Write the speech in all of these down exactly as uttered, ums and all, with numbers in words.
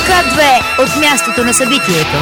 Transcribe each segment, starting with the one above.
К две от мястото на събитието.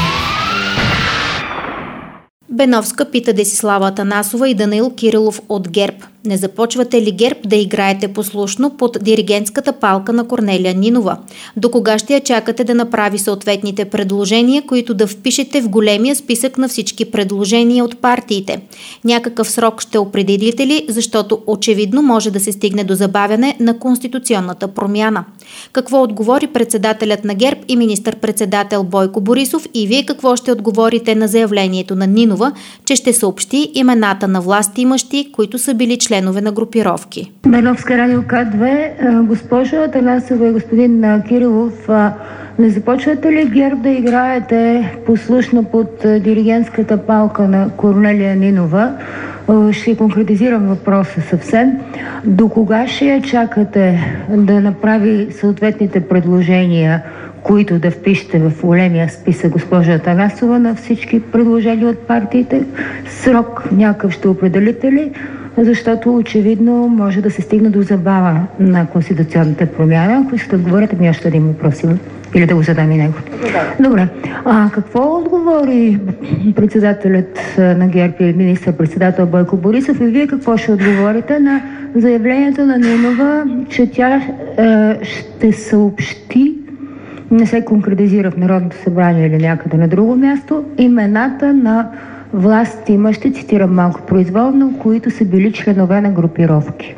Беновска пита Десислава Атанасова и Данаил Кирилов от ГЕРБ. Не започвате ли ГЕРБ да играете послушно под диригентската палка на Корнелия Нинова? До кога ще я чакате да направи съответните предложения, които да впишете в големия списък на всички предложения от партиите? Някакъв срок ще определите ли, защото очевидно може да се стигне до забавяне на конституционната промяна? Какво отговори председателят на ГЕРБ и министър-председател Бойко Борисов, и вие какво ще отговорите на заявлението на Нинова, че ще съобщи имената на властимащи, които са били членове на групировки? Беновска, радио К две. Госпожо Атанасова и господин Кирилов, не започвате ли ГЕРБ да играете послушно под диригентската палка на Корнелия Нинова? Ще конкретизирам въпроса съвсем. До кога ще я чакате да направи съответните предложения, които да впишете в големия списък, госпожа Атанасова, на всички предложения от партиите? Срок някакъв ще определите ли? Защото очевидно може да се стигне до забава на конституционната промяна. Ако искате да отговорите, ми още един въпрос има. Или да го задам и него. Да. Добре. А какво отговори председателят на ГЕРБ и министър-председател Бойко Борисов, и вие какво ще отговорите на заявлението на Нинова, че тя е, ще съобщи, не се конкретизира в Народното събрание или някъде на друго място, имената на власт имащи, цитирам малко произволно, които са били членове на групировки?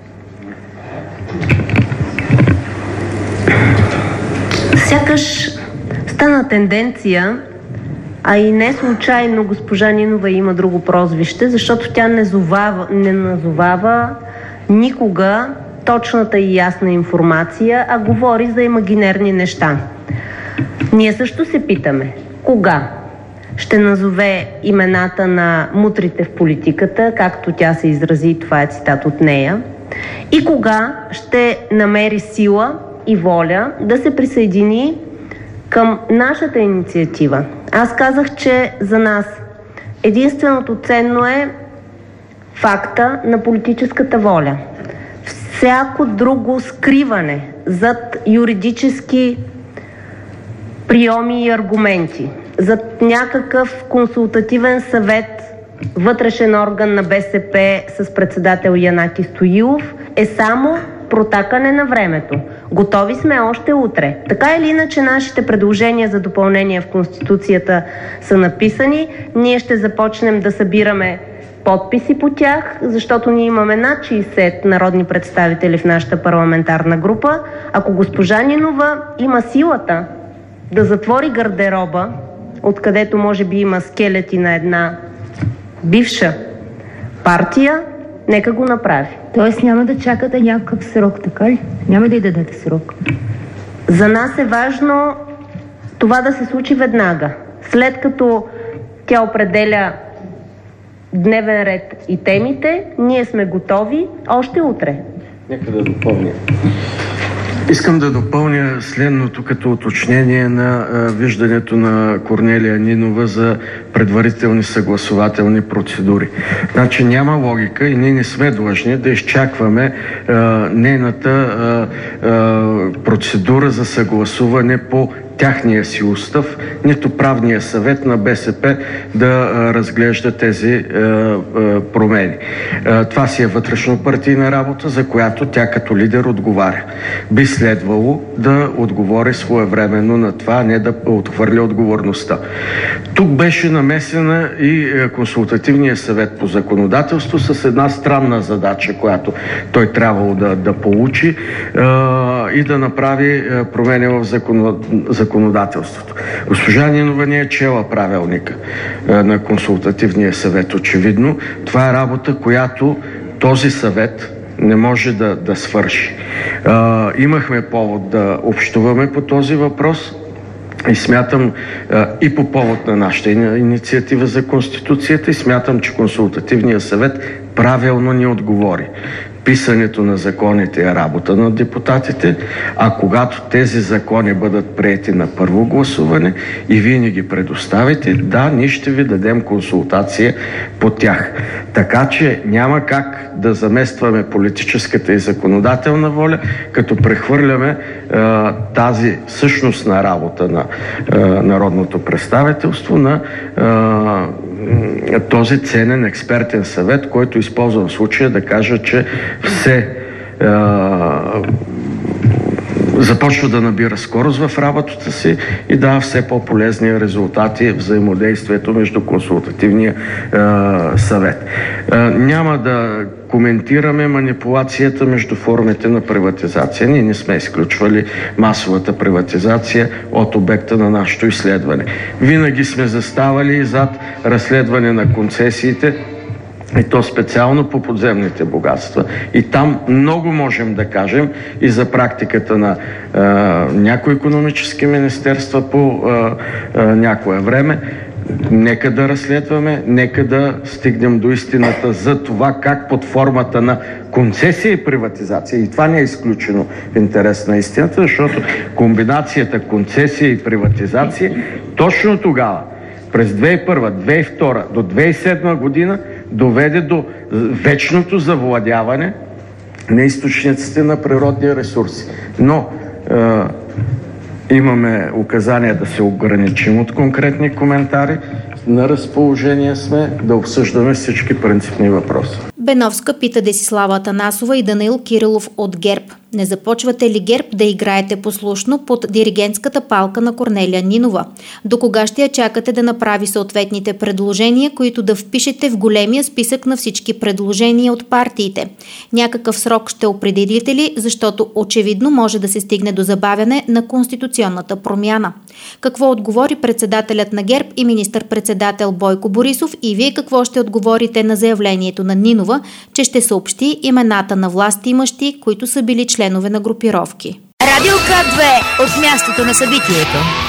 Сякаш стана тенденция, а и не случайно госпожа Нинова има друго прозвище, защото тя не, зовава, не назовава никога точната и ясна информация, а говори за имагинерни неща. Ние също се питаме, кога ще назове имената на мутрите в политиката, както тя се изрази, това е цитат от нея, и кога ще намери сила и воля да се присъедини към нашата инициатива. Аз казах, че за нас единственото ценно е факта на политическата воля. Всяко друго скриване зад юридически приеми и аргументи, зад някакъв консултативен съвет, вътрешен орган на БСП с председател Янаки Стоилов, е само протакане на времето. Готови сме още утре. Така или иначе нашите предложения за допълнение в Конституцията са написани. Ние ще започнем да събираме подписи по тях, защото ние имаме над шейсет народни представители в нашата парламентарна група. Ако госпожа Нинова има силата да затвори гардероба, откъдето може би има скелети на една бивша партия, нека го направи. Тоест няма да чакате някакъв срок, така ли? Няма да й дадете срок? За нас е важно това да се случи веднага. След като тя определя дневен ред и темите, ние сме готови още утре. Нека да допълня. Искам да допълня следното като уточнение на а, виждането на Корнелия Нинова за предварителни съгласователни процедури. Значи няма логика и ние не сме длъжни да изчакваме а, нейната а, а, процедура за съгласуване по тяхния си устав, нито правния съвет на БСП да а, разглежда тези а, а, промени. А, това си е вътрешно-партийна работа, за която тя като лидер отговаря. Би следвало да отговори своевременно на това, а не да отхвърля отговорността. Тук беше намесена и консултативния съвет по законодателство с една странна задача, която той трябвало да, да получи а, и да направи промени в законодателството. законодателството. Госпожа Нинова не е чела правилника а, на консултативния съвет, очевидно. Това е работа, която този съвет не може да, да свърши. А, имахме повод да общуваме по този въпрос и смятам а, и по повод на нашата инициатива за Конституцията и смятам, че консултативният съвет правилно ни отговори. писането на законите е работа на депутатите, а когато тези закони бъдат приети на първо гласуване и вие ни ги предоставите, да, ние ще ви дадем консултация по тях. Така че няма как да заместваме политическата и законодателна воля, като прехвърляме е, тази същностна работа на е, народното представителство на е, този ценен експертен съвет, който използва в случая да кажа, че все е, започва да набира скорост в работата си и дава все по-полезни резултати в взаимодействието между консултативния е, съвет. Е, няма да коментираме манипулацията между формите на приватизация. Ние не сме изключвали масовата приватизация от обекта на нашето изследване. Винаги сме заставали зад разследване на концесиите, и то специално по подземните богатства. И там много можем да кажем и за практиката на е, някои икономически министерства по е, е, някое време. Нека да разследваме, нека да стигнем до истината за това как под формата на концесия и приватизация, и това не е изключено в интерес на истината, защото комбинацията концесия и приватизация точно тогава, през две хиляди и първа, две хиляди и втора до две хиляди и седма година доведе до вечното завладяване на източниците на природни ресурси. Но е, имаме указания да се ограничим от конкретни коментари. На разположение сме да обсъждаме всички принципни въпроси. Беновска пита Десислава Атанасова и Данаил Кирилов от ГЕРБ. Не започвате ли ГЕРБ да играете послушно под диригентската палка на Корнелия Нинова? До кога ще я чакате да направи съответните предложения, които да впишете в големия списък на всички предложения от партиите? Някакъв срок ще определите ли, защото очевидно може да се стигне до забавяне на конституционната промяна? Какво отговори председателят на ГЕРБ и министър-председател Бойко Борисов, и вие какво ще отговорите на заявлението на Нинова, че ще съобщи имената на властимащи, които са били членове на групировки? Радио К две от мястото на събитието.